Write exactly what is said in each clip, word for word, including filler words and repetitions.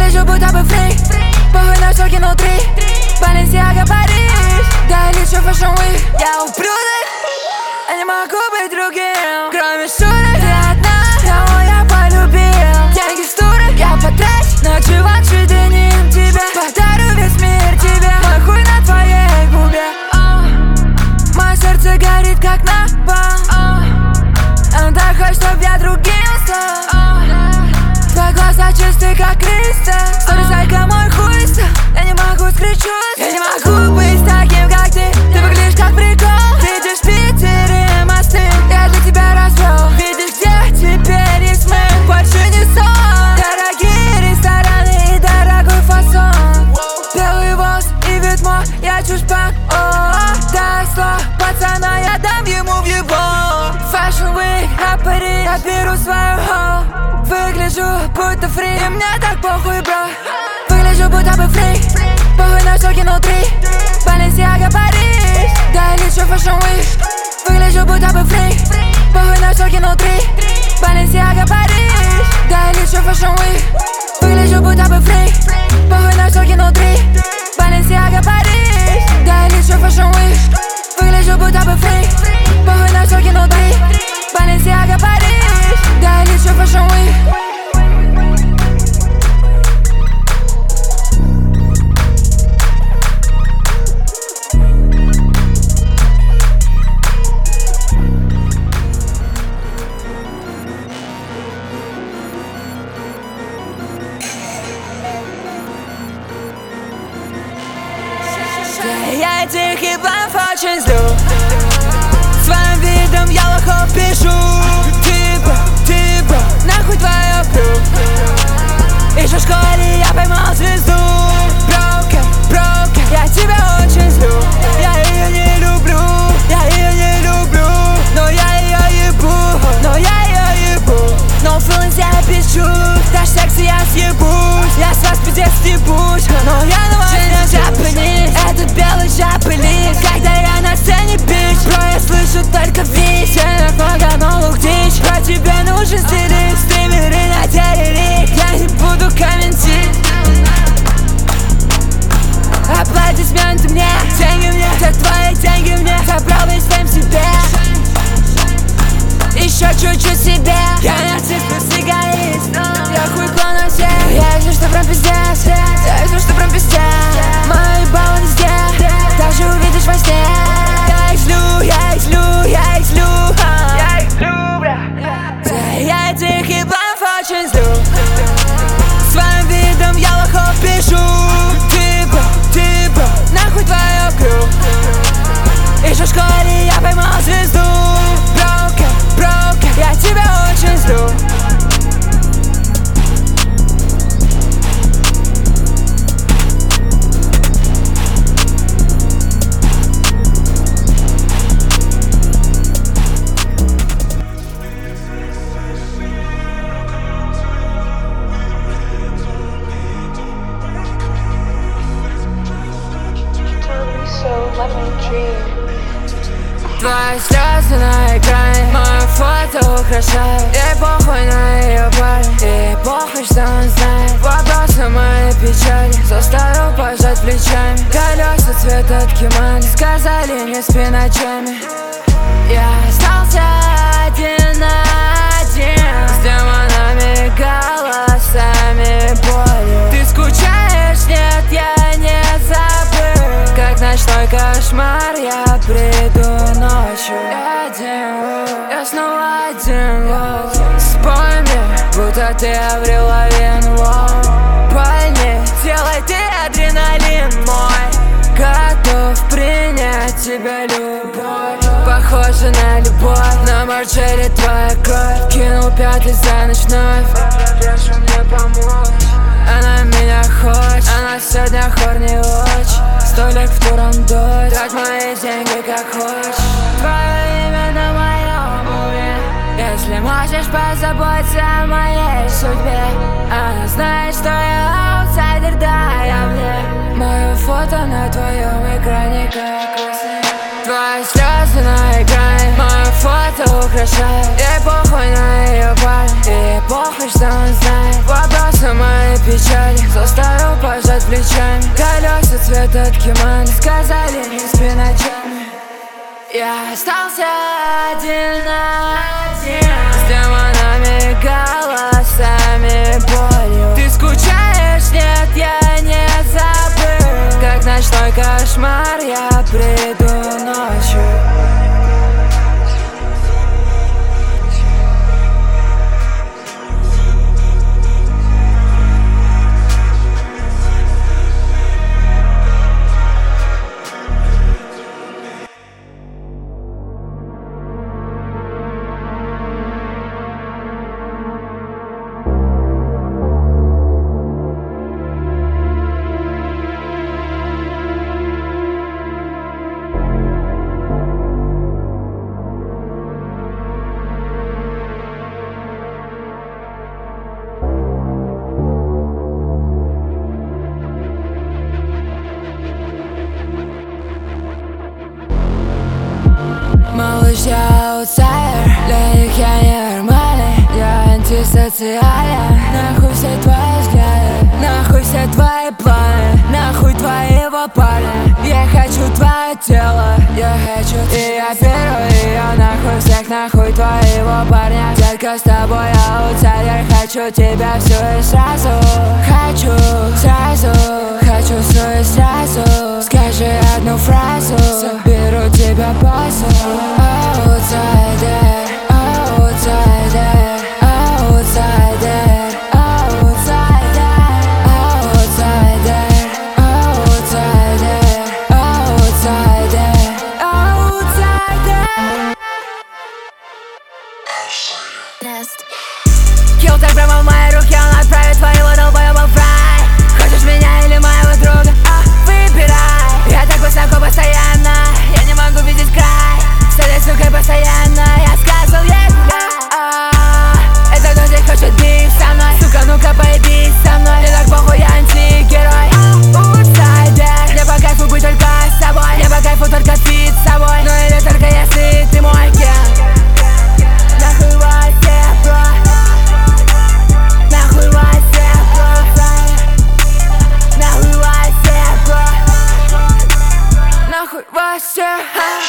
Выгляжу будто бы фрик, похуй на шоки внутри. Balenciaga, Париж, да лечу Fashion Week. Я ублюдок, я не могу быть другим. Кроме шуток, ты одна, кого я полюбил. Деньги в стурах я потрачу, ночевать чуть не им тебя. Подарю весь мир тебе, мой хуй на твоей губе. oh. Мое сердце горит как напалм. oh. Он так хочет, чтоб я другим стал. oh. Твои глаза чистые как кристалл. Сторисайка мой хуй стал. Я не могу скрыть чувств. Я не могу быть таким, как ты. Ты выглядишь как прикол. Видишь Питер и мосты, я для тебя развел. Видишь, где теперь есть мы, больше не сон. Дорогие рестораны и дорогой фасон. Белый волос и вид мой, я чушпак. Дай слово пацана, я дам ему в его. Fashion Week, а Париж, я беру свою хоу. Выгляжу будто фри, и мне так похуй, бро. Выгляжу будто бы фрик, похуй на шоки внутри. Balenciaga, Париж, да лечу Fashion Week. Выгляжу будто бы фрик, похуй на шоки внутри. Balenciaga, Париж, да лечу Fashion Week. Выгляжу будто бы фрик, похуй на шоки внутри. Balenciaga, Париж, да лечу Fashion Week. Выгляжу будто бы фрик, похуй на шоки внутри. Balenciaga, Париж, да лечу Fashion Week. Я этих ебланов очень злю. Своим видом я лохов пишу. Ты бро, ты бро, нахуй твою крю. Еще в школе я поймал звезду. Брокен, брокен, я тебя очень злю. Я ее не люблю, я ее не люблю. Но я ее ебу, но я ее ебу. No feelings, я пишу. Дашь секс, я съебусь. Я с вас пиздец стебусь. Но я на вас не Japanese. Этот белый жапелист. Когда я на сцене, бич. Бро, я слышу только виз. Стенок много новых дичь. Про тебя нужен стилист. Стримеры на телерик. Я не буду комментировать. Аплодисменты мне, деньги мне. Так твои деньги мне. Забрал весь фейм себе. Еще чуть-чуть себе. Я нарцисс плюс эгоист. Я хуй клону всех. Я вижу, что прям пиздец. Я вижу, что прям пиздец. Мои баллы везде. Даже увидишь во сне. Я их злю, я их злю, я их злю. Я их злю, бля. Я этих ебланов очень злю. Своим видом я лохов пишу. Ты бро, ты бро, нахуй твою крю. Еще в школе я поймал звезду. Брокен, брокен, я тебя очень злю. Твои слезы на экране, мое фото украшает. И похуй на ее парень, и похуй, что он знает. Вопросы моей печали заставил пожать плечами. Колеса цвета ткемани сказали не спи ночами. Я остался один на один с демонами, голосами боли. Ты скучаешь? Нет, я не забыл. Как ночной кошмар я приду ночью. Я один, я снова один. Спой мне, будто ты Аврил Лавин. Пойми, делай ты адреналин мой. Готов принять тебя любовь. Похоже на любовь, на Марджери твоя кровь. Кинул пятый за ночь вновь. Прошу мне помочь. Она меня хочет, она сегодня хорни очень. Столик в Турандот, трать мои деньги как хочешь. Твое имя на моем уме. Если можешь позаботиться о моей судьбе. Она знает, что я аутсайдер, да, я мне. Мое фото на твоем экране как во сне. Твои слезы на экране, мое фото украшает. И похуй на ее парень, и похуй, что он знает. Вопросы моей печали заставил пожать плечами. Колеса цвета ткемани сказали не спи ночами. Я остался один на один с демонами, голосами, болью. Ты скучаешь? Нет, я не забыл. Как ночной кошмар я приду ночью. Малыш, я аутсайдер, для них я ненормальный. Я антисоциален, нахуй все твои взгляды, нахуй все твои планы, нахуй твоего парня. Я хочу твое тело, я хочу. И я первый, и я нахуй всех, нахуй твоего парня. Детка, с тобой аутсайдер, хочу тебя всю и сразу. Хочу сразу, хочу все и сразу. Скажи одну фразу, заберу тебя позу. Outsider, outsider, outsider, outsider, outsider, outsider, outsider, outsider. Nest. Килтер прямо в моей руке, он отправит твоего долбоеба в рай. Хочешь меня или моего друга? А, выбирай. Я так высоко постоянно, я не могу видеть край. С этой сукой постоянно я сказал ей гуляй. Это кто здесь хочет бить со мной? Сука, ну-ка поебись со мной. Мне так похуй, я антигерой. Аутсайдер. Мне по кайфу быть только с собой. Мне по кайфу только фит с собой. Ну или только если ты мой ген. Нахуй вас всех, бро. Нахуй вас всех, бро. Нахуй вас всех, бро. Нахуй вас всех.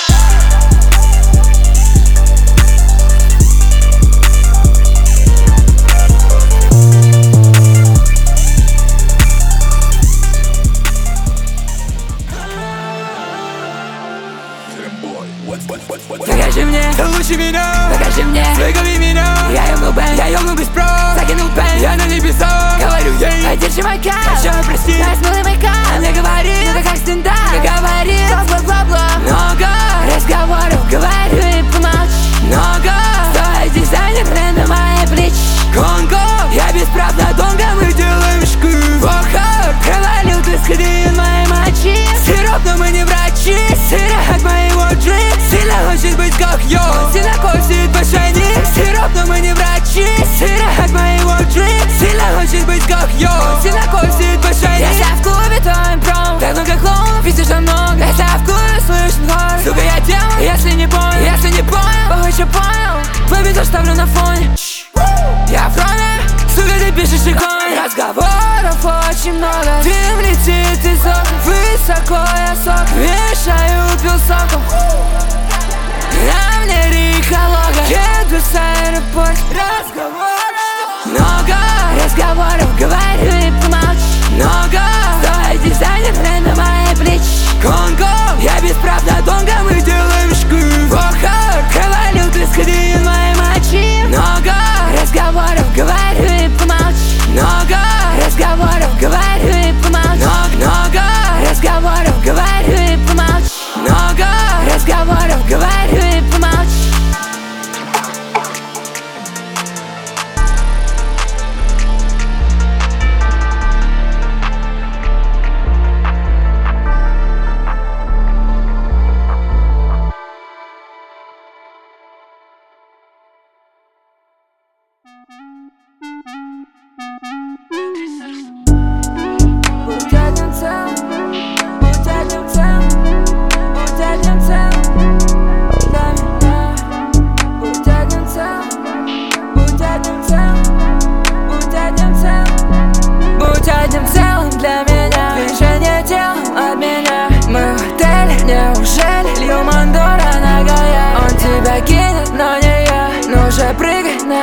Покажи мне, ты лучше меня. Покажи мне, выговори меня. Я ёбну бэнг, я ёбну без прав. Закинул бэнг, я на небесах. Говорю ей, держи мой кайф. Хочу прости, я смылый мой кайф. А мне говорит, это как стендап. Мне говорит, бла-бла-бла-бла. Много разговоров, говорю и помолчи. Много стоит дизайнер на моей плечи. Конго, я без прав на донго, мы делаем шкур. Вахар, провалил ты скрин моей мочи. Сироп, но мы не врачи. Сыра от моего джип. Сильно хочет быть как я, он сильно косит башенник. Сироп, но мы не врачи. Сыра от моего джип. Сильно хочет быть как я, он сильно косит башенник. Если в клубе, то импром. Так много клоунов, пиздишь много. Если в клубе слышен хор. Сука, я демон, если не понял. Если не понял, похуй, что понял. Твой бит оставлю на фоне. Я в роме, сука, ты пишешь иконы. Разговоров очень много. Дым летит из окна. Высоко я сок вешаю пилсоком. На мне риколога. Еду с аэропорта. Разговоров много. Разговоров, говорю и помолчи. Много стоит дизайнер на моей плечи. Конго, я без прав на донго, мы делаем шкур. Вахар, провалил ты скрин моей мочи. Много разговоров, говорю и помолчи. Много разговоров, говорю и помолчи. Много разговоров, говорю и помолчи. Много разговоров, говорю и помолчи. Будь одним целым.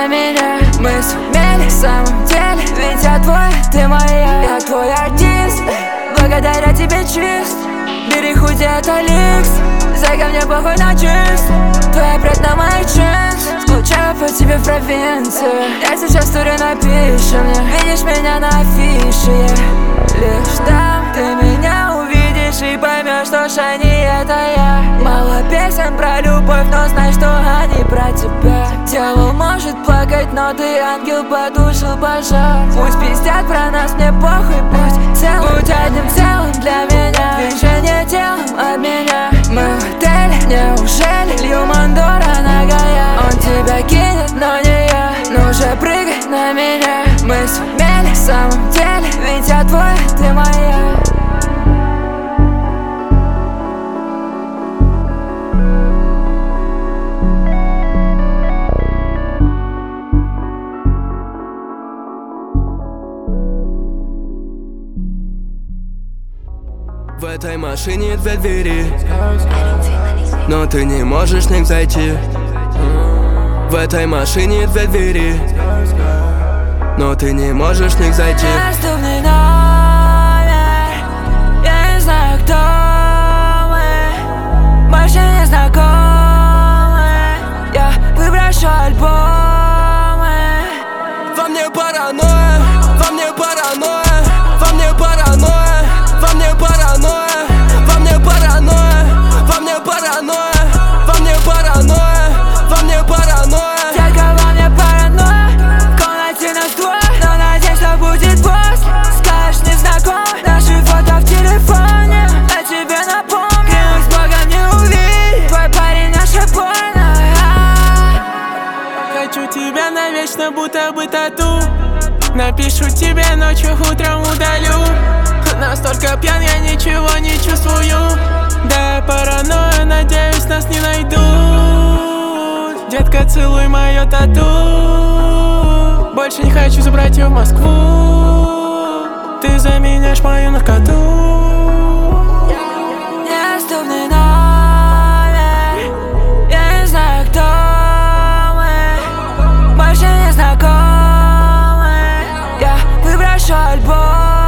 на меня. Мы сумели в самом деле, ведь я твой, ты моя. Я твой артист, благодаря тебе чист. Бери хоть это ликс, зайка мне похуй на чист. Твоя брат на моих джинс, скучаю по тебе в провинции. Я сейчас турю напишу мне, видишь меня на афише, yeah. Лишь там ты меня увидишь и поймешь, что Шани это я. Мало песен про любовь, но знай, что они про тебя. Дьявол может плакать, но ты ангел, потушил пожар. Пусть пиздят про нас, мне похуй, будь целым. Будь одним целым для меня, движение телом от меня. Мы в отеле, неужели лью Мандора нагая? Он тебя кинет, но не я, ну же прыгай на меня. Мы сумели в самом деле, ведь я твой, ты моя. В этой машине две двери, но ты не можешь в них зайти. В этой машине две двери, но ты не можешь в них зайти. Доступный номер, я не знаю, кто мы, больше не знакомы. Я выброшу альбомы. Во мне паранойя, во мне паранойя, во мне паранойя, во мне паранойя, во мне паранойя, во мне паранойя, во мне паранойя, во мне паранойя. Детка, во мне паранойя, в комнате нас двое, но надеюсь, что будет после. Скажешь незнакомый, наши фото в телефоне, а тебе напомню, клянусь Богом не увидеть, твой парень наша порно. Хочу тебя навечно, будто бы тату. Напишу тебе ночью, утром удалю. Настолько пьян, я ничего не чувствую. Да, паранойя, надеюсь, нас не найдут. Детка, целуй мое тату. Больше не хочу забрать ее в Москву. Ты заменяешь мою наркоту. Недоступный номер, я не знаю, кто мы, больше не знакомы. Я выброшу альбомы.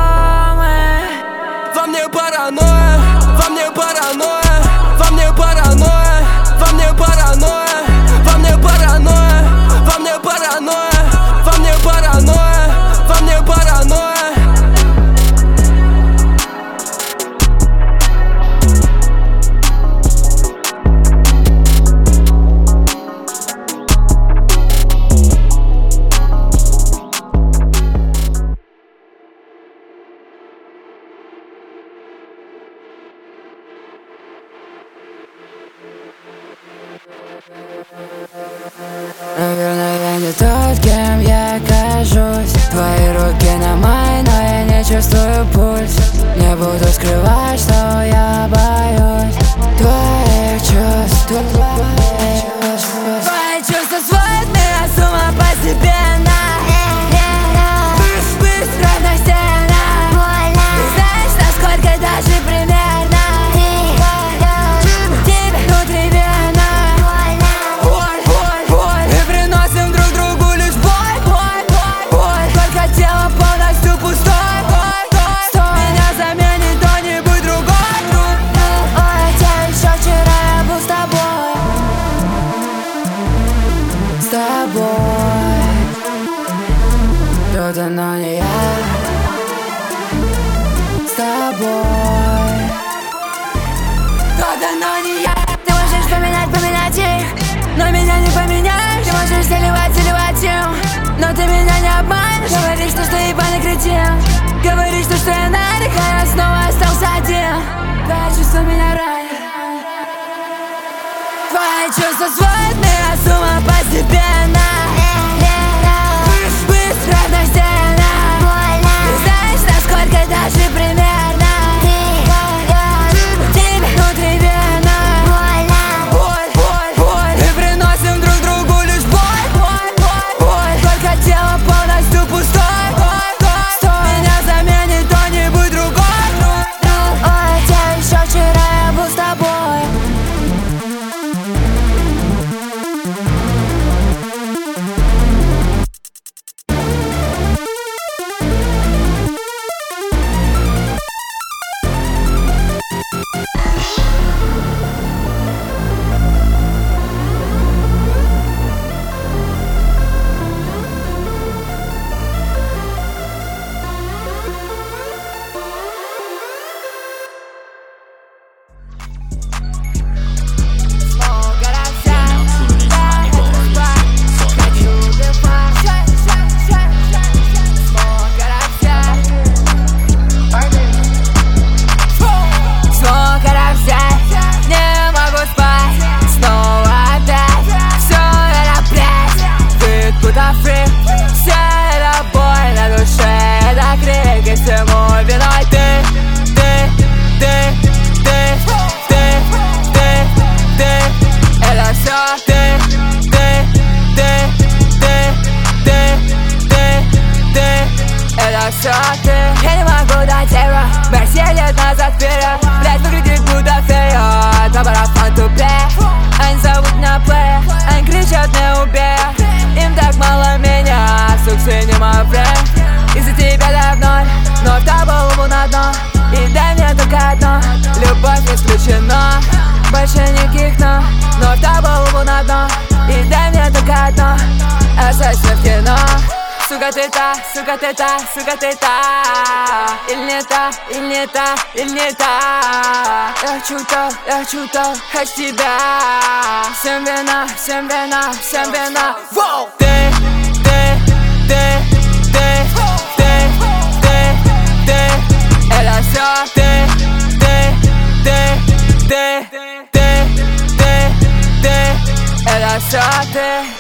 Во мне паранойя, во мне паранойя, во мне паранойя, во мне паранойя, во мне паранойя, во мне паранойя, во мне паранойя, во мне паранойя. Наверное, я не тот, кем я кажусь. Твои руки на моей, но я не чувствую пульс. Не буду скрывать, что я боюсь твоих чувств. Твои чувства сводят меня с ума постепенно. Быстро, равностельно. Ты знаешь, насколько даже примерно тебе внутри вена. Боль, боль, боль. Мы приносим друг другу лишь боль, боль, боль, боль. Только тело полностью пустой, боль, боль. Меня заменит кто-нибудь другой. Ой, хотя еще вчера я был с тобой. С тобой. Кто-то, но не я. С тобой. Кто-то, но не я. Ты можешь поменять, поменять их, но меня не поменяешь. Ты можешь заливать, заливать им, но ты меня не обманешь. Говоришь, что, что ебаный кретин. Говоришь, что, что я нарик, а я снова остался один. Твои чувства меня ранят. Твои чувства сводят меня с ума постепенно. Быстро, равностельно. Ты знаешь, насколько даже примерно тебе внутри вена. Боль, боль, боль. Мы приносим друг другу лишь боль, боль, боль, боль. Только тело полностью пустой, боль, боль. Меня заменит кто-нибудь другой. Ой, хотя еще вчера я был с тобой. все ты. Я не могу дать эра, Барсе лет назад вперед. Блять, выглядит будто фея, наоборот фан тупее. Они зовут на плея, они кричат не убей. Им так мало меня, сук, ты не мой френд. Из-за тебя давно, но в голову на дно. И дай мне только одно, любовь исключена. Больше никаких но, но в голову на дно. И дай мне только одно, остайся в кино. Сука ты та, сука ты та, сука ты та. Или не та, или не та, или не та. Я хочу то, я хочу то, хочу тебя. Всем вина, всем вина, всем вина. Воу! Ты, ты, ты, ты, ты, ты, ты. Это все ты, ты, ты, ты, ты, ты, ты. Это все ты.